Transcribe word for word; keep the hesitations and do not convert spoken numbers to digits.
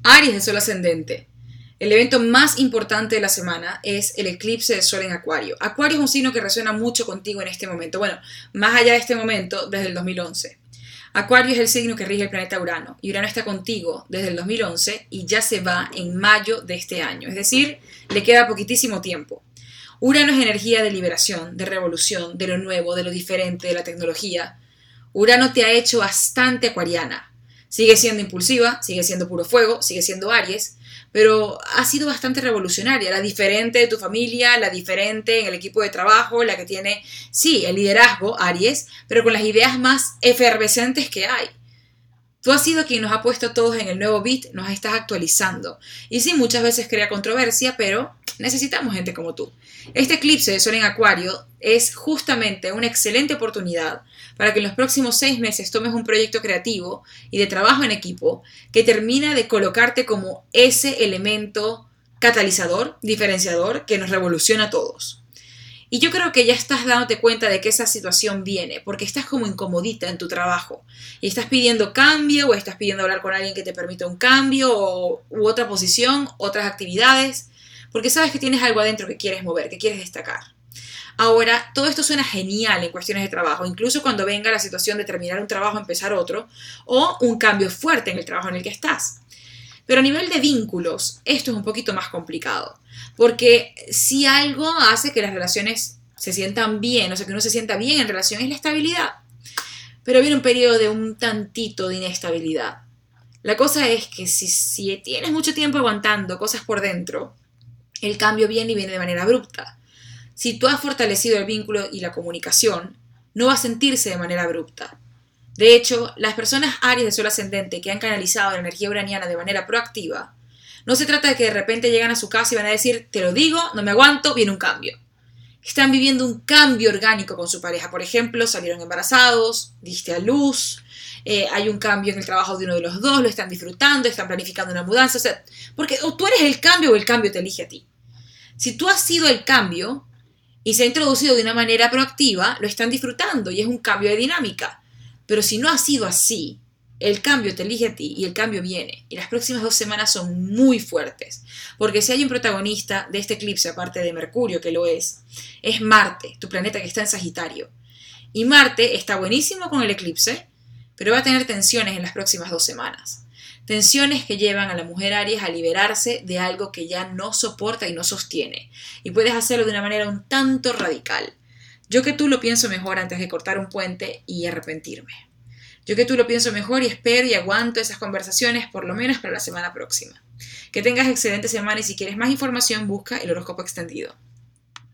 Aries de Sol ascendente. El evento más importante de la semana es el eclipse de Sol en Acuario. Acuario es un signo que resuena mucho contigo en este momento. Bueno, más allá de este momento, desde el dos mil once. Acuario es el signo que rige el planeta Urano. Y Urano está contigo desde el dos mil once y ya se va en mayo de este año. Es decir, le queda poquitísimo tiempo. Urano es energía de liberación, de revolución, de lo nuevo, de lo diferente, de la tecnología. Urano te ha hecho bastante acuariana. Sigue siendo impulsiva, sigue siendo puro fuego, sigue siendo Aries, pero ha sido bastante revolucionaria, la diferente de tu familia, la diferente en el equipo de trabajo, la que tiene, sí, el liderazgo, Aries, pero con las ideas más efervescentes que hay. Tú has sido quien nos ha puesto a todos en el nuevo beat, nos estás actualizando. Y sí, muchas veces crea controversia, pero necesitamos gente como tú. Este eclipse de Sol en Acuario es justamente una excelente oportunidad para que en los próximos seis meses tomes un proyecto creativo y de trabajo en equipo que termina de colocarte como ese elemento catalizador, diferenciador, que nos revoluciona a todos. Y yo creo que ya estás dándote cuenta de que esa situación viene, porque estás como incomodita en tu trabajo y estás pidiendo cambio o estás pidiendo hablar con alguien que te permita un cambio o, u otra posición, otras actividades, porque sabes que tienes algo adentro que quieres mover, que quieres destacar. Ahora, todo esto suena genial en cuestiones de trabajo, incluso cuando venga la situación de terminar un trabajo, empezar otro, o un cambio fuerte en el trabajo en el que estás. Pero a nivel de vínculos, esto es un poquito más complicado, porque si algo hace que las relaciones se sientan bien, o sea, que uno se sienta bien en relación, es la estabilidad. Pero viene un periodo de un tantito de inestabilidad. La cosa es que si, si tienes mucho tiempo aguantando cosas por dentro, el cambio viene y viene de manera abrupta. Si tú has fortalecido el vínculo y la comunicación, no va a sentirse de manera abrupta. De hecho, las personas Aries de Sol ascendente que han canalizado la energía uraniana de manera proactiva, no se trata de que de repente llegan a su casa y van a decir, te lo digo, no me aguanto, viene un cambio. Están viviendo un cambio orgánico con su pareja. Por ejemplo, salieron embarazados, diste a luz, eh, hay un cambio en el trabajo de uno de los dos, lo están disfrutando, están planificando una mudanza. O sea, porque o tú eres el cambio o el cambio te elige a ti. Si tú has sido el cambio y se ha introducido de una manera proactiva, lo están disfrutando y es un cambio de dinámica. Pero si no ha sido así, el cambio te elige a ti y el cambio viene. Y las próximas dos semanas son muy fuertes. Porque si hay un protagonista de este eclipse, aparte de Mercurio, que lo es, es Marte, tu planeta que está en Sagitario. Y Marte está buenísimo con el eclipse, pero va a tener tensiones en las próximas dos semanas. Tensiones que llevan a la mujer Aries a liberarse de algo que ya no soporta y no sostiene. Y puedes hacerlo de una manera un tanto radical. Yo que tú lo pienso mejor antes de cortar un puente y arrepentirme. Yo que tú lo pienso mejor y espero y aguanto esas conversaciones por lo menos para la semana próxima. Que tengas excelente semana y si quieres más información busca el horóscopo extendido.